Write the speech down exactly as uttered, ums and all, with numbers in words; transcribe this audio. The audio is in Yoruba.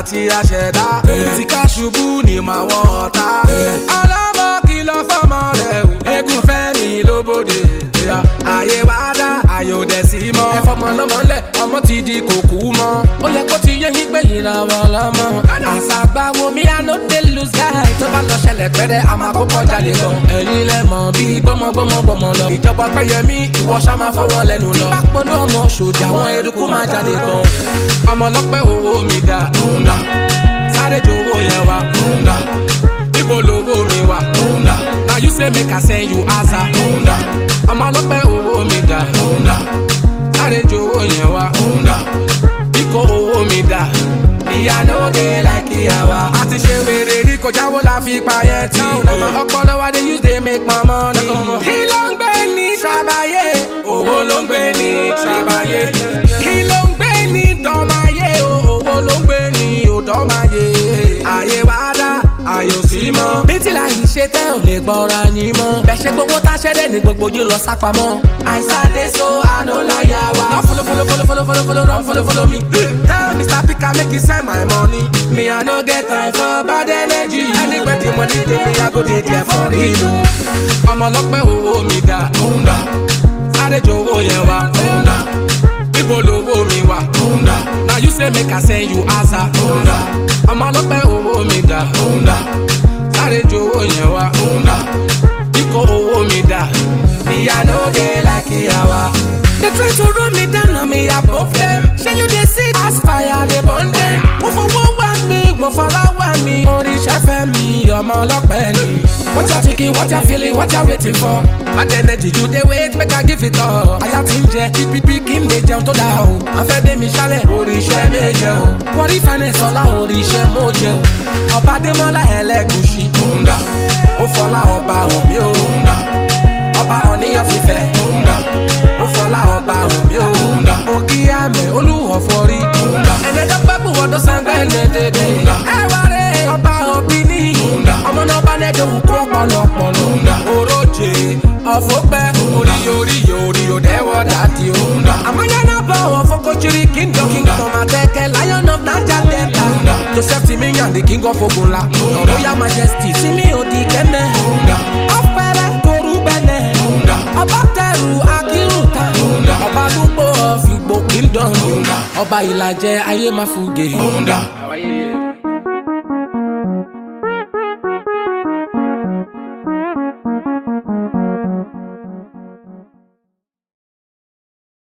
tí a ṣẹ̀dá. Tí ká ṣubú ni màá wọ ọ̀tá. Ọlọ́mọ kìlọ̀ fọ́mọ rẹ̀ o. Eégún fẹ́ mi lóbodè. Ayé wá dá, ayé ò dẹ̀ sí mọ́. Ẹ fọmọ lọ́mọ lẹ̀, ọmọ ti di kòkú mọ́. Ó yẹ kó ti yé yín pé ìràwọ̀ lọ́mọ. Àṣàgbáwo mi I no dey lose guy. Tó bá lọ ṣẹlẹ̀ pẹ́rẹ́, a máa kó kọjá lè lọ. Ẹ̀yin lẹ mọ̀ bí gbọ́mọgbọ́mọ gbọ́mọ lọ. Ìjọba Pẹ́yẹmí, ìwọ ṣá máa fọwọ́ lẹ́nu lọ. Bá pọ̀nú ọmọ ṣòdì, àwọn eruku máa jáde gan. Ọmọ ọlọ́pẹ́ owó mi dá. Sáré jowó yẹn wá. Ibo lowó mi wá. Now you say make I send you answer. Ọmọ ọlọ́pẹ́ owó mi dá. Sáré jowó yẹn wá. Bíkó owó mi dá. Ìyá ló dé like ìyàwó. A ti ṣe wèrè rí kọjá wo la fi payẹ́ tí. Ọpọlọ wa dey use dey make my money. Kí ló ń gbé ní Ṣàbàyè? Owó ló ń gbé ní Ṣàbàyè. Kí ló ń gbé ní Dọ́máyé? Owó ló ń gbé ní Òdọ́máyé. Ayé wa dá, ayé ò sí mọ́. Bí tí láyé ṣe tẹ́ ò lè gbọ́ra yín mọ́. Bẹ̀ ṣe gbogbo tá ṣẹ́dẹ̀ ní gbogbo yín lọ sápamọ́. Àìsàdé so àná láyà wa. Lọ follow follow follow follow follow follow run follow follow me. Tell Mister Pika make you send my money. Me I no get time for bad energy. Anywhere the money dey me I go dey there for real. Ọmọ ọlọ́pẹ́ owó mi dá. Sáré jowó yẹn wá. Ibo lowó mi wá. Now you say make I send you answer. Ọmọ ọlọ́pẹ́ owó mi dá. Sáré jowó yẹn wá. Bíkó owó mi dá. Ìyá ló dé like ìyàwó. They try to run me down on me above them. Say you dey see as fire dey burn them. Mo fowó wá mi, mo fọlá wá mi. Oríṣẹ́ fẹ́ mi, ọmọ ọlọ́pẹ́ ni. What you thinking, what you feeling, what you waiting for? Bad energy you dey wait, make I give it all. Àyà tí ń jẹ, pípípí kí n lè jẹun tó dáa o. Afẹ́ dé mi ṣálẹ̀, oríṣẹ́ méje o. Wọ́n rí finance ọlá, oríṣẹ́ mo jẹ o. Ọba Adémọ́lá Ẹlẹ́gùṣì. Ó fọlá ọba hàn mí o. Ọba Ọ̀níyàn fífẹ́. Ó fọlá ọba hàn mí o. Òkì àmì olúwọ̀ forí. Ẹni tó pẹ́ bù wọ́dọ̀ sẹ́ńgbẹ́ lédèdè. Ẹ wá rẹ̀ ọba òbí ní. Ọmọ náà bá lẹ́dọ̀ òkú ọ̀pọ̀lọpọ̀lọ. Oróje ọ̀fọ̀pẹ́ orí orí orí òdẹ́wọ̀ dàdí o. Àmọ́ yẹn náà bọ̀ wọ̀ fọ́kọ́júrí kíndọ̀ kíndọ̀ tọ̀mà tẹ́kẹ́ Lion of Niger Delta. Joseph Timiyan the king of Ogunla. Royal Majesty Simi Odi Kẹ́nẹ́. Ọ̀pẹ̀rẹ̀ Toru Bẹ́nẹ̀. Ọba Tẹ̀rù Akírùtà. Ọba Lúpọ̀ of Igbo Kingdom. Ọba Ìlàjẹ ayé máa fúge.